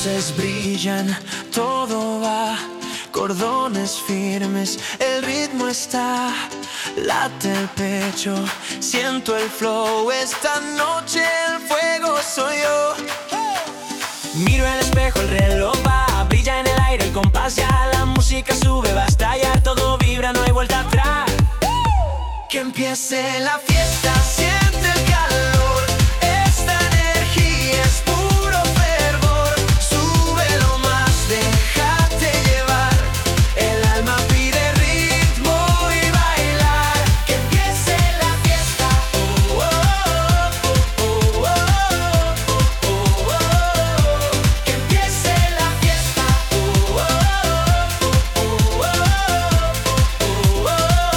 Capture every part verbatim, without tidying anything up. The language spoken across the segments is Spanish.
luces brillan, todo va, cordones firmes, el ritmo está, late el pecho, siento el flow, esta noche el fuego soy yo. Miro el espejo, el reloj va, brilla en el aire el compás ya, la música sube, va a estallar, todo vibra, no hay vuelta atrás. Que empiece la fiesta, siente el calor, esta energía es puro fervor, súbelo más, déjate llevar, el alma pide ritmo y bailar. Que empiece la fiesta, oh, oh, oh, oh, oh, oh, oh, oh. Que empiece la fiesta, oh, oh, oh, oh, oh, oh,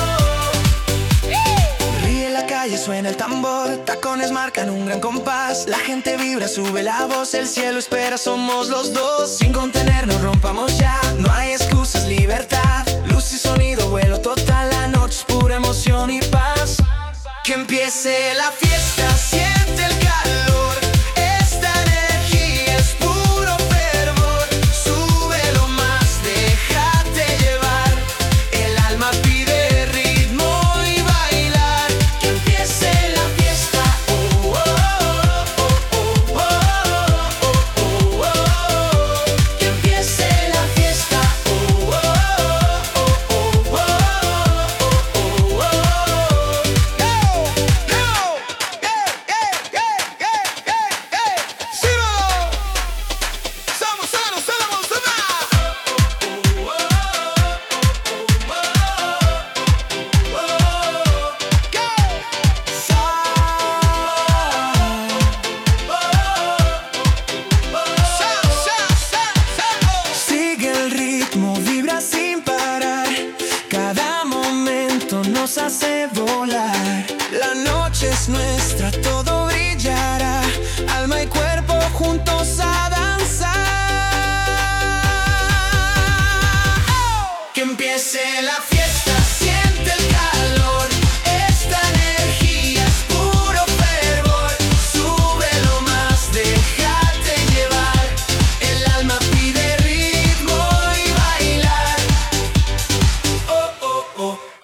oh. Ríe la calle, suena el tambor, tacones marcan un gran compás, la gente vibra, sube la voz, el cielo espera, somos los dos, sin contenernos rompamos ya, no hay excusas, libertad, luz y sonido, vuelo total, la noche es pura emoción y paz. Que empiece la fiesta, siente el calor, esta energía es puro fervor, súbelo más, déjate llevar, el alma pide ritmo y bailar. Que empiece la fiesta, oh, oh, oh, oh, oh, oh, oh, oh. Que empiece la fiesta, oh, oh, oh, oh, oh, oh, oh, oh. Sigue el ritmo, vibra sin parar, cada momento nos hace volar. La noche es nuestra, todo brillará, alma y cuerpo juntos a danzar. Que empiece la fiesta.